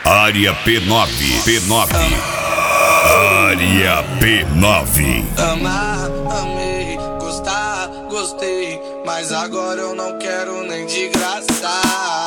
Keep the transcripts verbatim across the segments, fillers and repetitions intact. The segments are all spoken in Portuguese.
Área P nove, P nove. Área P nove. Amar, amei, gostar, gostei, mas agora eu não quero nem de graça.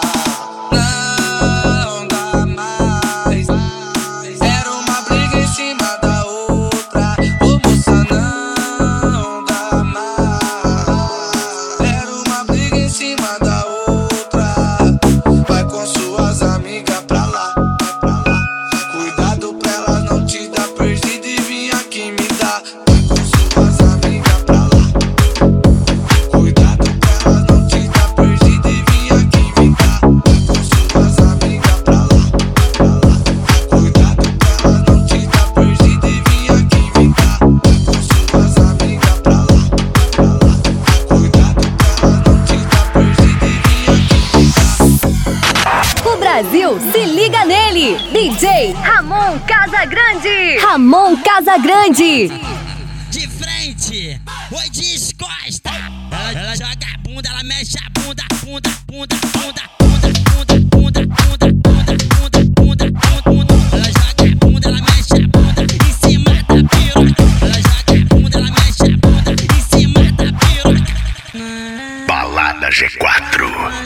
Não dá mais. Era uma briga em cima da outra. Ô moça, não dá mais. Era uma briga em cima da outra. Vai com suas amigas pra lá, pra lá. Cuidado pra ela não te dar perdida e vir aqui me dar. Vai com suas amigas pra lá. Cuidado pra ela não te dar perdida e vir aqui me dar. Vai com suas amigas pra lá, pra lá. Cuidado pra ela não te dar perdida e vir aqui me dar. Vai com suas amigas pra lá, pra lá. Cuidado pra ela não te dar perdida e vir aqui me dar. O Brasil se liga nele, D J Ramon Casagrande. Ramon Casagrande. De frente, oi descosta. Ela, ela joga a bunda, ela mexe a bunda, bunda, bunda, bunda, bunda, bunda, bunda, bunda, bunda, bunda, bunda, bunda. Ela joga a bunda, ela mexe a bunda em cima da piroca. Ela joga a bunda, ela mexe a bunda em cima da piroca. Balada G quatro.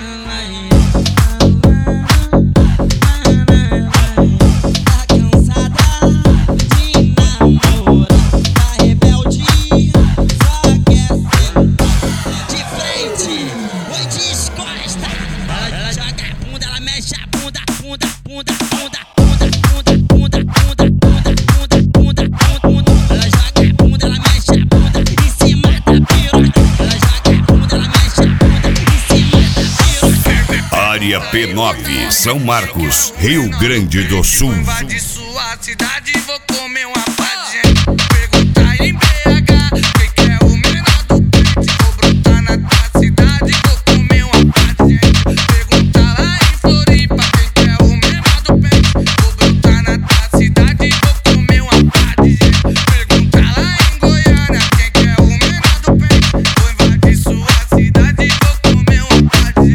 Área P nove, São Marcos, Rio Grande do Sul. Invadir sua cidade, vou comer uma padinha. Perguntar em B H, quem que é o menor do pente? Vou brotar na tua cidade, vou comer uma padinha. Perguntar lá em Floripa, quem que é o menor do pente? Vou brotar na tua cidade, vou comer uma padinha. Perguntar lá em Goiânia, quem que é o menor do pente? Vou invadir sua cidade, vou comer uma padinha.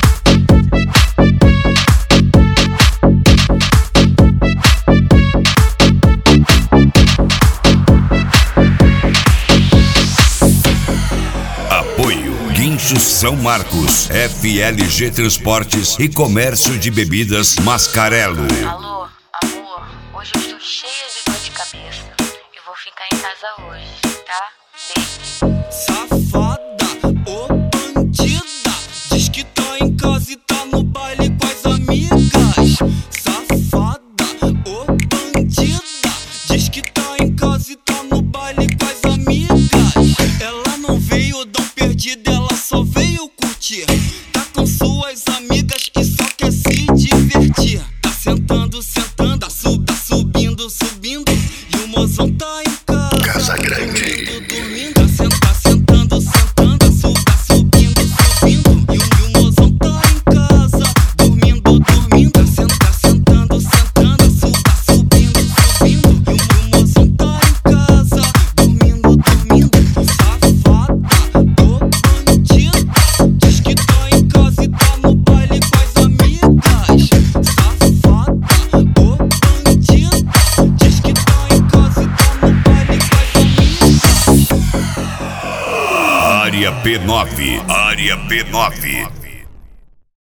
Guinchos São Marcos, F L G Transportes e Comércio de Bebidas Mascarello. Alô, amor, hoje eu estou cheia de dor de cabeça. Eu vou ficar em casa hoje, tá? Beijo. Safada, ô bandida, diz que tá em casa e tá no baile com as amigas. Safada, ô bandida, diz que tá em casa e tá no baile com as amigas. Ela não veio dar um perdido, ela só veio curtir. Tá com suas amigas que só quer se divertir. Tá sentando, sentando, tá, sub, tá subindo, subindo. E o mozão tá em casa, Casagrande. dormindo, tá sentando, tá sentando, sentando, tá, sub, tá subindo, subindo. E o, e o mozão tá em casa, dormindo, dormindo. Tá sentando, tá sentando, sentando, tá, sub, tá subindo, subindo. E o, e o mozão tá em casa, dormindo, dormindo. Safada, ô bandida, diz que tá em casa e tá no baile com as amigas. Safada, ô bandida, diz que tá em casa e tá no baile com as amigas. Área P nove, Área P nove.